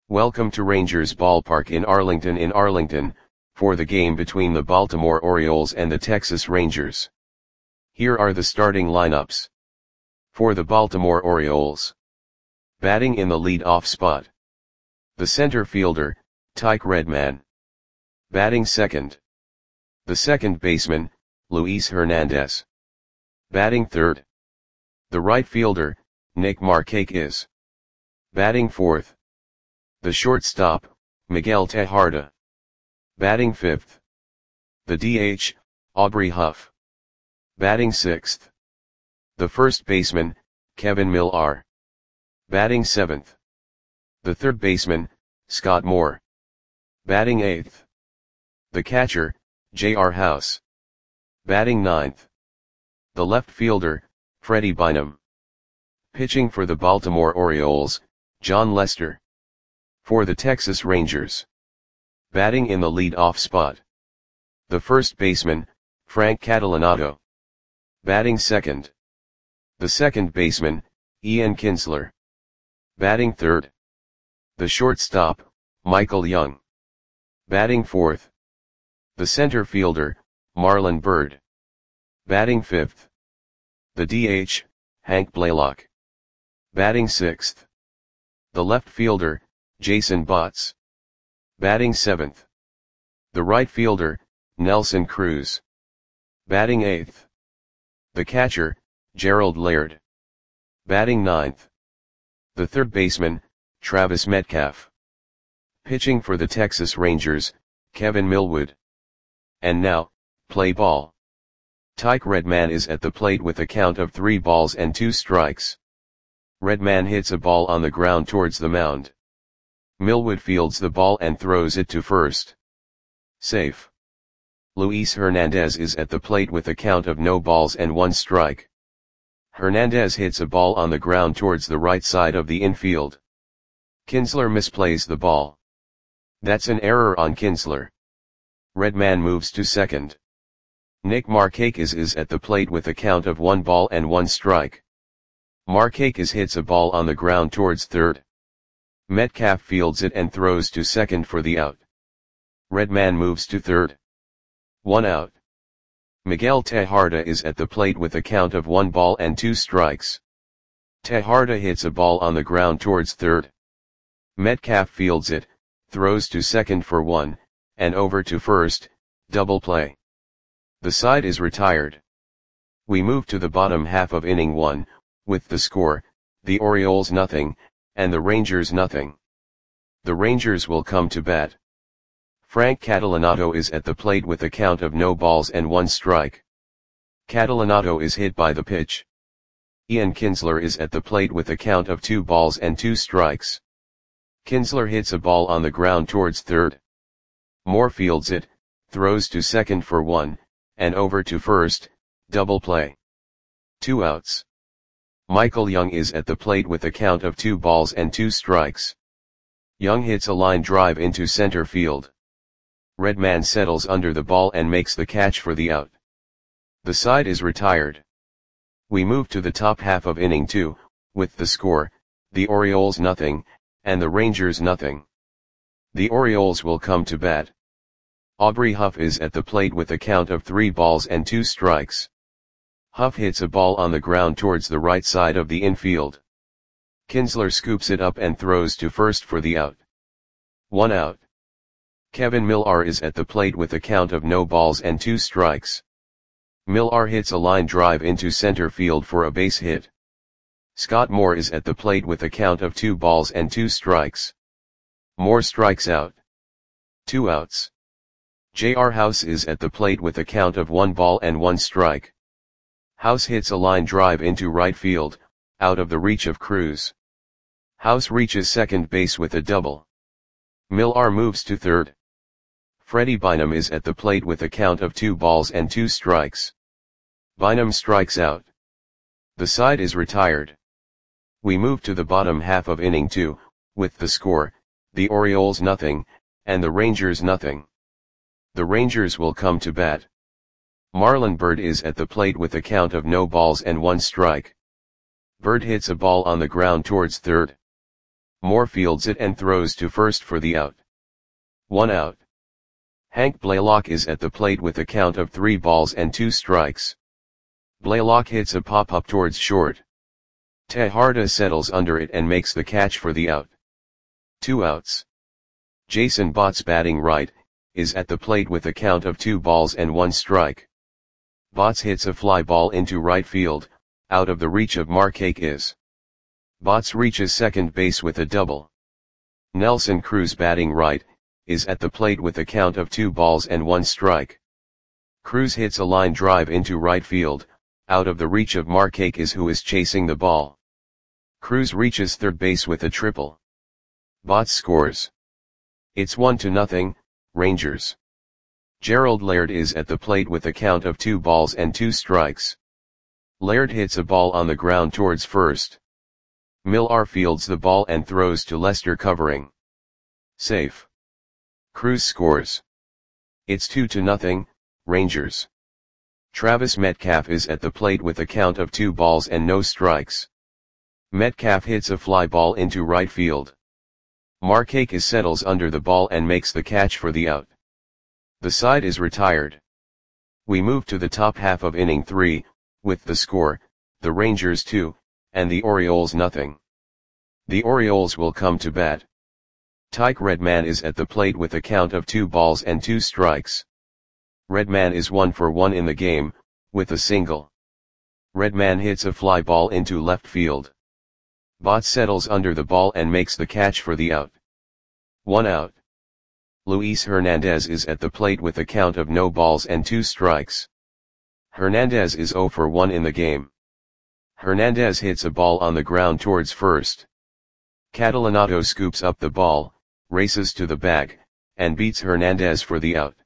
Welcome to Rangers Ballpark in Arlington, for the game between the Baltimore Orioles and the Texas Rangers. Here are the starting lineups. For the Baltimore Orioles. Batting in the lead-off spot. The center fielder, Tyke Redman. Batting second. The second baseman, Luis Hernandez. Batting third. The right fielder, Nick Markakis. Batting fourth. The shortstop, Miguel Tejada. Batting fifth. The DH, Aubrey Huff. Batting sixth. The first baseman, Kevin Millar. Batting seventh. The third baseman, Scott Moore. Batting eighth. The catcher, J.R. House. Batting ninth. The left fielder, Freddie Bynum. Pitching for the Baltimore Orioles, Jon Lester. For the Texas Rangers. Batting in the lead-off spot. The first baseman, Frank Catalanotto. Batting second. The second baseman, Ian Kinsler. Batting third. The shortstop, Michael Young. Batting fourth. The center fielder, Marlon Byrd. Batting fifth. The DH, Hank Blaylock. Batting sixth. The left fielder, Jason Botts. Batting seventh. The right fielder, Nelson Cruz. Batting eighth. The catcher, Gerald Laird. Batting ninth. The third baseman, Travis Metcalf. Pitching for the Texas Rangers, Kevin Millwood. And now, play ball. Tyke Redman is at the plate with a count of 3 balls and 2 strikes. Redman hits a ball on the ground towards the mound. Millwood fields the ball and throws it to first. Safe. Luis Hernandez is at the plate with a count of no balls and 1 strike. Hernandez hits a ball on the ground towards the right side of the infield. Kinsler misplays the ball. That's an error on Kinsler. Redman moves to second. Nick Markakis is at the plate with a count of 1 ball and 1 strike. Markakis hits a ball on the ground towards third. Metcalf fields it and throws to second for the out. Redman moves to third. 1 out. Miguel Tejada is at the plate with a count of 1 ball and 2 strikes. Tejada hits a ball on the ground towards third. Metcalf fields it, throws to second for 1, and over to first, double play. The side is retired. We move to the bottom half of inning 1, with the score, the Orioles nothing, and the Rangers nothing. The Rangers will come to bat. Frank Catalanotto is at the plate with a count of no balls and 1 strike. Catalanotto is hit by the pitch. Ian Kinsler is at the plate with a count of 2 balls and 2 strikes. Kinsler hits a ball on the ground towards third. Moore fields it, throws to second for 1, and over to first, double play. 2 outs. Michael Young is at the plate with a count of 2 balls and 2 strikes. Young hits a line drive into center field. Redman settles under the ball and makes the catch for the out. The side is retired. We move to the top half of inning 2, with the score, the Orioles nothing, and the Rangers nothing. The Orioles will come to bat. Aubrey Huff is at the plate with a count of 3 balls and 2 strikes. Huff hits a ball on the ground towards the right side of the infield. Kinsler scoops it up and throws to first for the out. 1 out. Kevin Millar is at the plate with a count of no balls and 2 strikes. Millar hits a line drive into center field for a base hit. Scott Moore is at the plate with a count of 2 balls and 2 strikes. Moore strikes out. 2 outs. J.R. House is at the plate with a count of 1 ball and 1 strike. House hits a line drive into right field, out of the reach of Cruz. House reaches second base with a double. Millar moves to third. Freddie Bynum is at the plate with a count of 2 balls and 2 strikes. Bynum strikes out. The side is retired. We move to the bottom half of inning 2, with the score, the Orioles nothing, and the Rangers nothing. The Rangers will come to bat. Marlon Byrd is at the plate with a count of no balls and 1 strike. Byrd hits a ball on the ground towards third. Moore fields it and throws to first for the out. 1 out. Hank Blaylock is at the plate with a count of 3 balls and 2 strikes. Blaylock hits a pop-up towards short. Tejada settles under it and makes the catch for the out. 2 outs. Jason Botts, batting right, is at the plate with a count of 2 balls and 1 strike. Botts hits a fly ball into right field, out of the reach of Markakis. Botts reaches second base with a double. Nelson Cruz, batting right, is at the plate with a count of 2 balls and 1 strike. Cruz hits a line drive into right field, out of the reach of Markakis, who is chasing the ball. Cruz reaches third base with a triple. Botts scores. It's 1-0, Rangers. Gerald Laird is at the plate with a count of 2 balls and 2 strikes. Laird hits a ball on the ground towards first. Millar fields the ball and throws to Lester, covering. Safe. Cruz scores. It's 2-0, Rangers. Travis Metcalf is at the plate with a count of 2 balls and no strikes. Metcalf hits a fly ball into right field. Markakis settles under the ball and makes the catch for the out. The side is retired. We move to the top half of inning 3, with the score, the Rangers 2, and the Orioles 0. The Orioles will come to bat. Tyke Redman is at the plate with a count of 2 balls and 2 strikes. Redman is 1 for 1 in the game, with a single. Redman hits a fly ball into left field. Botts settles under the ball and makes the catch for the out. 1 out. Luis Hernandez is at the plate with a count of no balls and 2 strikes. Hernandez is 0 for 1 in the game. Hernandez hits a ball on the ground towards first. Catalanato scoops up the ball, races to the bag, and beats Hernandez for the out.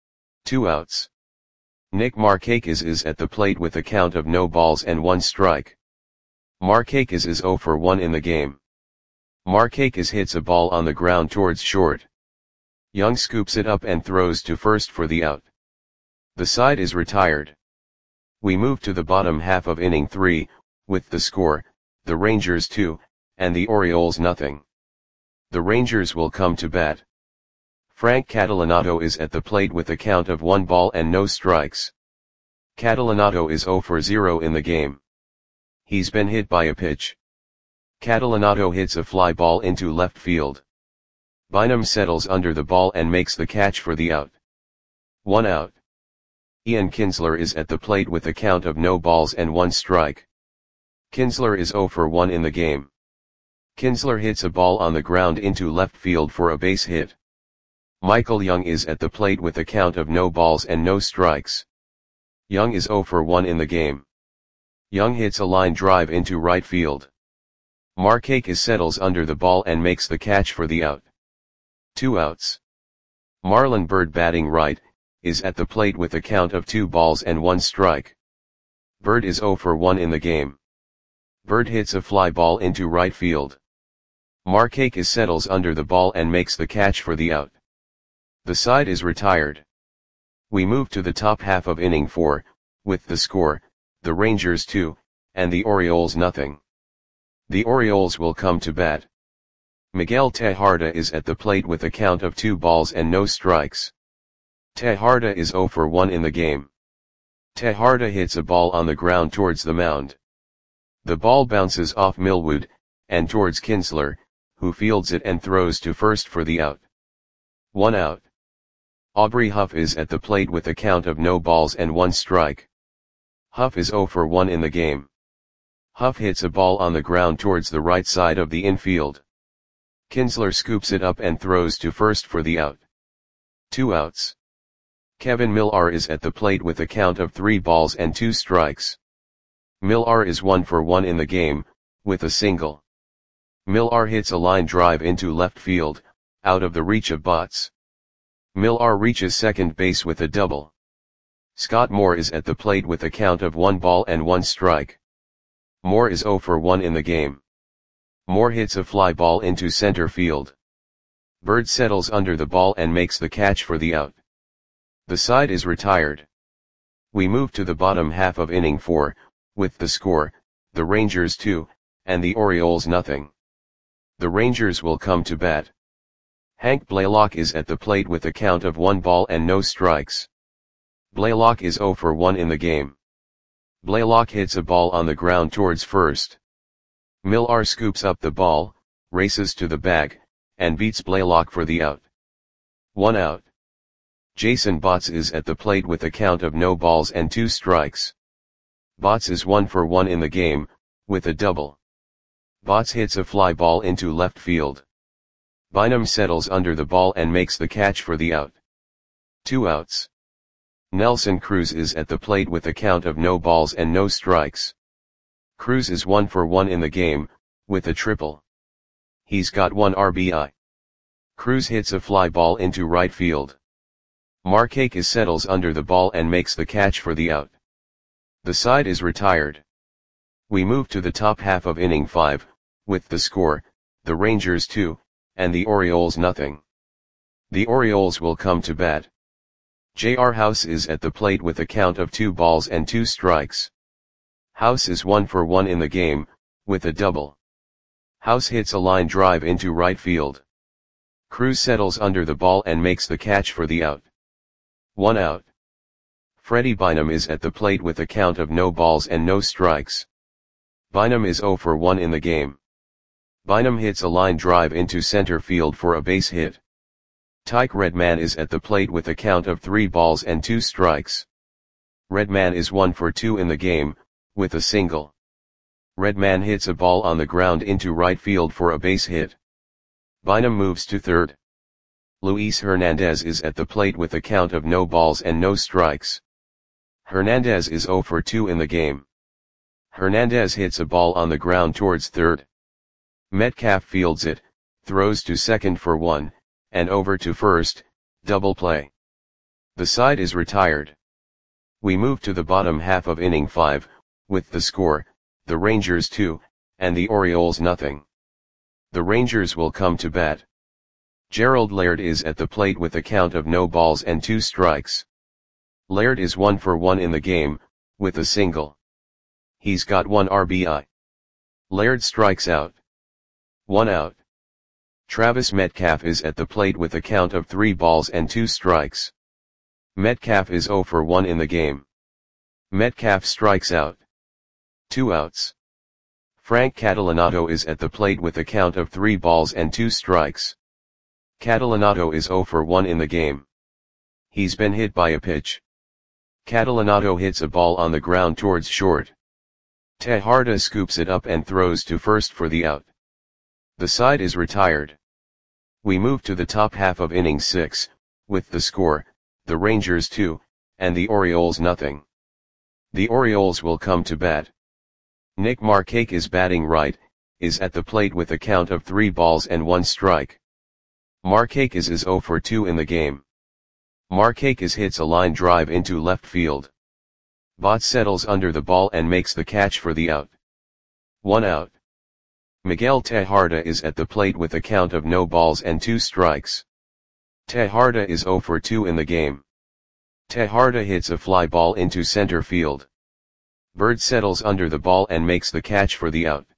2 outs. Nick Markakis is at the plate with a count of no balls and 1 strike. Markakis is 0 for 1 in the game. Markakis hits a ball on the ground towards short. Young scoops it up and throws to first for the out. The side is retired. We move to the bottom half of inning 3, with the score, the Rangers 2, and the Orioles 0. The Rangers will come to bat. Frank Catalanato is at the plate with a count of 1 ball and no strikes. Catalanato is 0 for 0 in the game. He's been hit by a pitch. Catalanato hits a fly ball into left field. Bynum settles under the ball and makes the catch for the out. 1 out. Ian Kinsler is at the plate with a count of no balls and 1 strike. Kinsler is 0 for 1 in the game. Kinsler hits a ball on the ground into left field for a base hit. Michael Young is at the plate with a count of no balls and no strikes. Young is 0 for 1 in the game. Young hits a line drive into right field. Markakis settles under the ball and makes the catch for the out. 2 outs. Marlon Byrd, batting right, is at the plate with a count of 2 balls and 1 strike. Byrd is 0 for 1 in the game. Byrd hits a fly ball into right field. Markakis settles under the ball and makes the catch for the out. The side is retired. We move to the top half of inning 4, with the score, the Rangers 2, and the Orioles 0. The Orioles will come to bat. Miguel Tejada is at the plate with a count of 2 balls and no strikes. Tejada is 0 for 1 in the game. Tejada hits a ball on the ground towards the mound. The ball bounces off Millwood, and towards Kinsler, who fields it and throws to first for the out. 1 out. Aubrey Huff is at the plate with a count of no balls and 1 strike. Huff is 0 for 1 in the game. Huff hits a ball on the ground towards the right side of the infield. Kinsler scoops it up and throws to first for the out. 2 outs. Kevin Millar is at the plate with a count of 3 balls and 2 strikes. Millar is 1 for 1 in the game, with a single. Millar hits a line drive into left field, out of the reach of Botts. Millar reaches second base with a double. Scott Moore is at the plate with a count of 1 ball and 1 strike. Moore is 0 for 1 in the game. Moore hits a fly ball into center field. Byrd settles under the ball and makes the catch for the out. The side is retired. We move to the bottom half of inning 4, with the score, the Rangers 2, and the Orioles 0. The Rangers will come to bat. Hank Blaylock is at the plate with a count of 1 ball and no strikes. Blaylock is 0 for 1 in the game. Blaylock hits a ball on the ground towards first. Millar scoops up the ball, races to the bag, and beats Blaylock for the out. 1 out. Jason Botts is at the plate with a count of no balls and 2 strikes. Botts is 1 for 1 in the game, with a double. Botts hits a fly ball into left field. Bynum settles under the ball and makes the catch for the out. 2 outs. Nelson Cruz is at the plate with a count of no balls and no strikes. Cruz is 1 for 1 in the game, with a triple. He's got 1 RBI. Cruz hits a fly ball into right field. Markakis settles under the ball and makes the catch for the out. The side is retired. We move to the top half of inning 5, with the score, the Rangers 2, and the Orioles nothing. The Orioles will come to bat. J.R. House is at the plate with a count of 2 balls and 2 strikes. House is 1 for 1 in the game, with a double. House hits a line drive into right field. Cruz settles under the ball and makes the catch for the out. 1 out. Freddie Bynum is at the plate with a count of no balls and no strikes. Bynum is 0 for 1 in the game. Bynum hits a line drive into center field for a base hit. Tyke Redman is at the plate with a count of 3 balls and 2 strikes. Redman is 1 for 2 in the game, with a single. Redman hits a ball on the ground into right field for a base hit. Bynum moves to third. Luis Hernandez is at the plate with a count of no balls and no strikes. Hernandez is 0 for 2 in the game. Hernandez hits a ball on the ground towards third. Metcalf fields it, throws to second for 1, and over to first, double play. The side is retired. We move to the bottom half of inning 5, with the score, the Rangers 2, and the Orioles nothing. The Rangers will come to bat. Gerald Laird is at the plate with a count of no balls and 2 strikes. Laird is 1 for 1 in the game, with a single. He's got 1 RBI. Laird strikes out. 1 out. Travis Metcalf is at the plate with a count of 3 balls and 2 strikes. Metcalf is 0 for 1 in the game. Metcalf strikes out. 2 outs. Frank Catalanato is at the plate with a count of 3 balls and 2 strikes. Catalanato is 0 for 1 in the game. He's been hit by a pitch. Catalanato hits a ball on the ground towards short. Tejada scoops it up and throws to first for the out. The side is retired. We move to the top half of inning 6, with the score, the Rangers 2, and the Orioles nothing. The Orioles will come to bat. Nick Markakis is batting right, is at the plate with a count of 3 balls and 1 strike. Markakis is 0 for 2 in the game. Markakis hits a line drive into left field. Botts settles under the ball and makes the catch for the out. 1 out. Miguel Tejada is at the plate with a count of no balls and 2 strikes. Tejada is 0 for 2 in the game. Tejada hits a fly ball into center field. Bird settles under the ball and makes the catch for the out.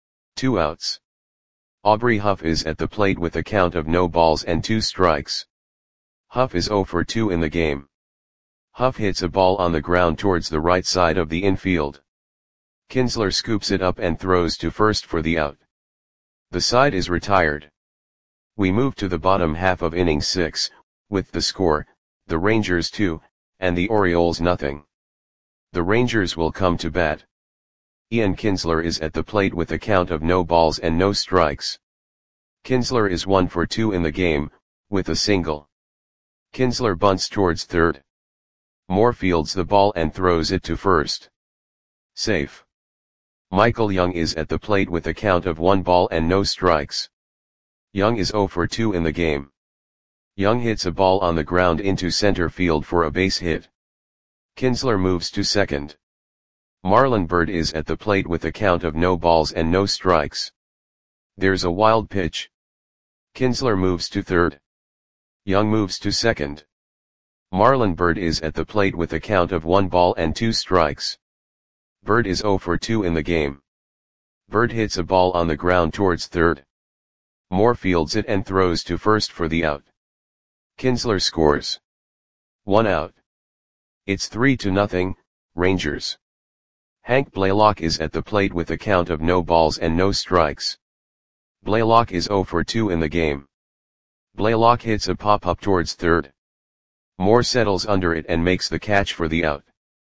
2 outs. Aubrey Huff is at the plate with a count of no balls and 2 strikes. Huff is 0 for 2 in the game. Huff hits a ball on the ground towards the right side of the infield. Kinsler scoops it up and throws to first for the out. The side is retired. We move to the bottom half of inning 6, with the score, the Rangers 2, and the Orioles nothing. The Rangers will come to bat. Ian Kinsler is at the plate with a count of no balls and no strikes. Kinsler is 1 for 2 in the game, with a single. Kinsler bunts towards third. Moore fields the ball and throws it to first. Safe. Michael Young is at the plate with a count of 1 ball and no strikes. Young is 0 for 2 in the game. Young hits a ball on the ground into center field for a base hit. Kinsler moves to second. Marlon Byrd is at the plate with a count of no balls and no strikes. There's a wild pitch. Kinsler moves to third. Young moves to second. Marlon Byrd is at the plate with a count of 1 ball and 2 strikes. Byrd is 0 for 2 in the game. Byrd hits a ball on the ground towards third. Moore fields it and throws to first for the out. Kinsler scores. 1 out. It's 3-0, Rangers. Hank Blaylock is at the plate with a count of no balls and no strikes. Blaylock is 0 for 2 in the game. Blaylock hits a pop-up towards third. Moore settles under it and makes the catch for the out.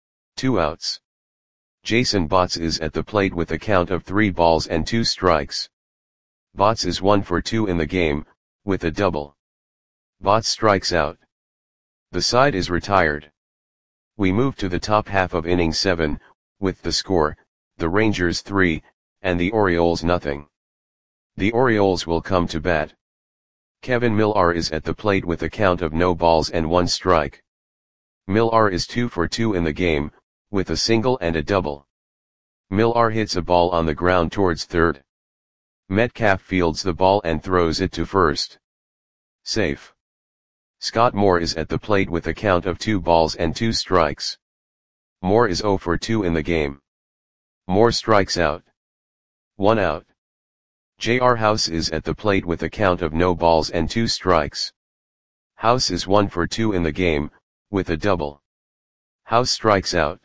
2 outs. Jason Botts is at the plate with a count of 3 balls and 2 strikes. Botts is 1 for 2 in the game, with a double. Botts strikes out. The side is retired. We move to the top half of inning 7, with the score, the Rangers 3, and the Orioles nothing. The Orioles will come to bat. Kevin Millar is at the plate with a count of no balls and 1 strike. Millar is 2 for 2 in the game, with a single and a double. Millar hits a ball on the ground towards third. Metcalf fields the ball and throws it to first. Safe. Scott Moore is at the plate with a count of 2 balls and 2 strikes. Moore is 0 for 2 in the game. Moore strikes out. 1 out. J.R. House is at the plate with a count of no balls and 2 strikes. House is 1 for 2 in the game, with a double. House strikes out.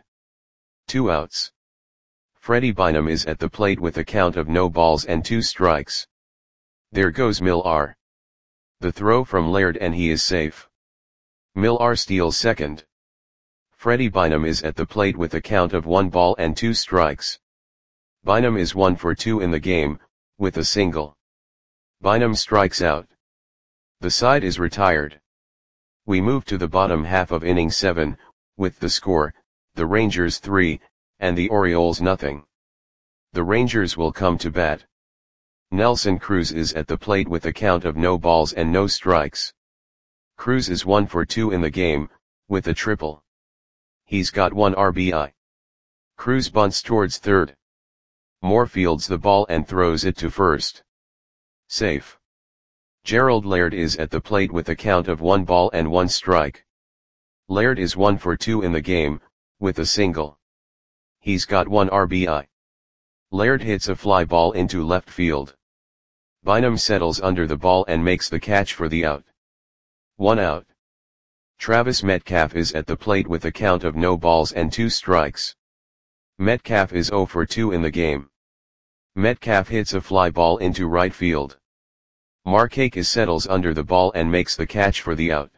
2 outs. Freddie Bynum is at the plate with a count of no balls and 2 strikes. There goes Millar. The throw from Laird and he is safe. Millar steals second. Freddie Bynum is at the plate with a count of 1 ball and 2 strikes. Bynum is 1 for 2 in the game, with a single. Bynum strikes out. The side is retired. We move to the bottom half of inning 7, with the score, the Rangers 3, and the Orioles nothing. The Rangers will come to bat. Nelson Cruz is at the plate with a count of no balls and no strikes. Cruz is 1 for 2 in the game, with a triple. He's got 1 RBI. Cruz bunts towards third. Moore fields the ball and throws it to first. Safe. Gerald Laird is at the plate with a count of 1 ball and 1 strike. Laird is 1 for 2 in the game, with a single. He's got 1 RBI. Laird hits a fly ball into left field. Bynum settles under the ball and makes the catch for the out. 1 out. Travis Metcalf is at the plate with a count of no balls and 2 strikes. Metcalf is 0 for 2 in the game. Metcalf hits a fly ball into right field. Markakis settles under the ball and makes the catch for the out.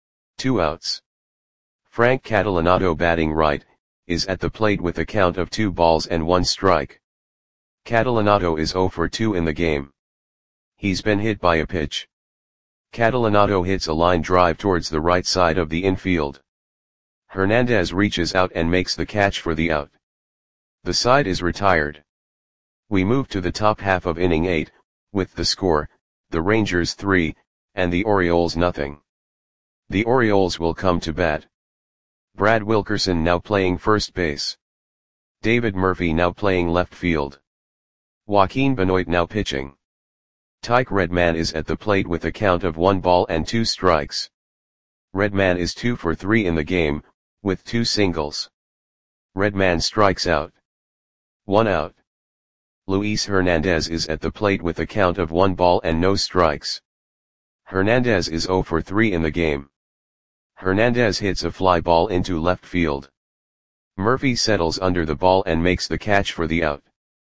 2 outs. Frank Catalanotto, batting right, is at the plate with a count of 2 balls and 1 strike. Catalanotto is 0 for 2 in the game. He's been hit by a pitch. Catalanotto hits a line drive towards the right side of the infield. Hernandez reaches out and makes the catch for the out. The side is retired. We move to the top half of inning 8, with the score, the Rangers 3, and the Orioles nothing. The Orioles will come to bat. Brad Wilkerson now playing first base. David Murphy now playing left field. Joaquin Benoit now pitching. Tyke Redman is at the plate with a count of 1 ball and 2 strikes. Redman is 2 for 3 in the game, with 2 singles. Redman strikes out. 1 out. Luis Hernandez is at the plate with a count of 1 ball and no strikes. Hernandez is 0 for 3 in the game. Hernandez hits a fly ball into left field. Murphy settles under the ball and makes the catch for the out.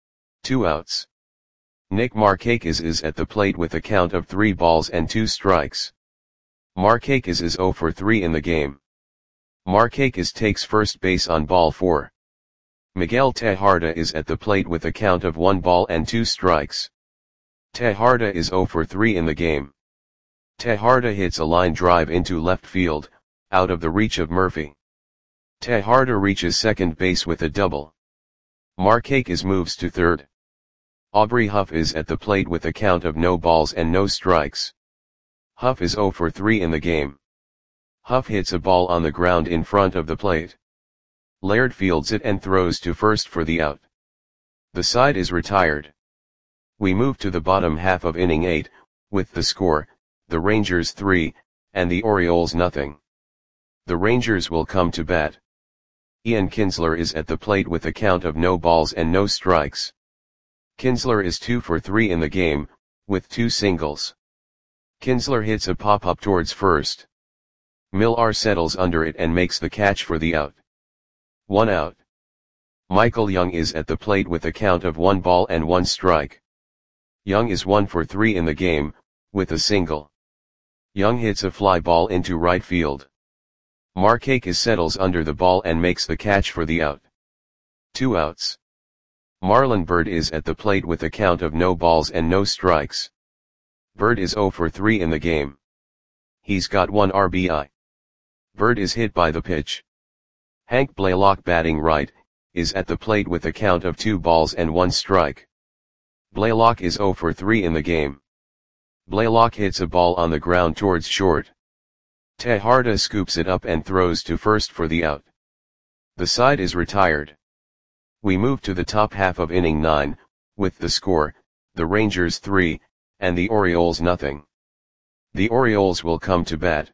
2 outs. Nick Markakis is at the plate with a count of 3 balls and 2 strikes. Markakis is 0 for 3 in the game. Markakis takes first base on ball 4. Miguel Tejada is at the plate with a count of 1 ball and 2 strikes. Tejada is 0 for 3 in the game. Tejada hits a line drive into left field, out of the reach of Murphy. Tejada reaches second base with a double. Markakis moves to third. Aubrey Huff is at the plate with a count of no balls and no strikes. Huff is 0 for 3 in the game. Huff hits a ball on the ground in front of the plate. Laird fields it and throws to first for the out. The side is retired. We move to the bottom half of inning 8, with the score, the Rangers 3, and the Orioles nothing. The Rangers will come to bat. Ian Kinsler is at the plate with a count of no balls and no strikes. Kinsler is 2 for 3 in the game, with 2 singles. Kinsler hits a pop-up towards first. Millar settles under it and makes the catch for the out. 1 out. Michael Young is at the plate with a count of 1 ball and 1 strike. Young is 1 for 3 in the game, with a single. Young hits a fly ball into right field. Markakis settles under the ball and makes the catch for the out. 2 outs. Marlon Byrd is at the plate with a count of no balls and no strikes. Byrd is 0 for 3 in the game. He's got 1 RBI. Byrd is hit by the pitch. Hank Blaylock, batting right, is at the plate with a count of 2 balls and 1 strike. Blaylock is 0 for 3 in the game. Blaylock hits a ball on the ground towards short. Tejada scoops it up and throws to first for the out. The side is retired. We move to the top half of inning 9, with the score, the Rangers 3, and the Orioles nothing. The Orioles will come to bat.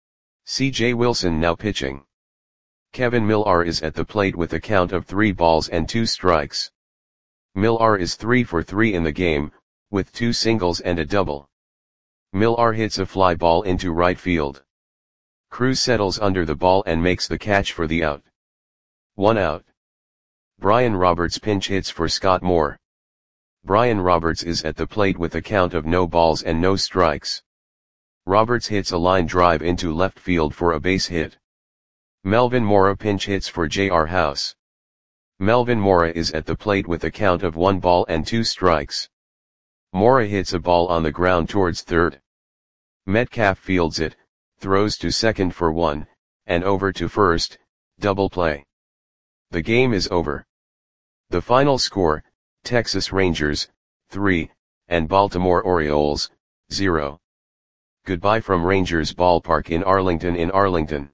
C.J. Wilson now pitching. Kevin Millar is at the plate with a count of 3 balls and 2 strikes. Millar is 3 for 3 in the game, with 2 singles and a double. Millar hits a fly ball into right field. Cruz settles under the ball and makes the catch for the out. 1 out. Brian Roberts pinch hits for Scott Moore. Brian Roberts is at the plate with a count of no balls and no strikes. Roberts hits a line drive into left field for a base hit. Melvin Mora pinch hits for J.R. House. Melvin Mora is at the plate with a count of 1 ball and 2 strikes. Mora hits a ball on the ground towards third. Metcalf fields it, throws to second for 1, and over to first, double play. The game is over. The final score, Texas Rangers, 3, and Baltimore Orioles, 0. Goodbye from Rangers Ballpark in Arlington.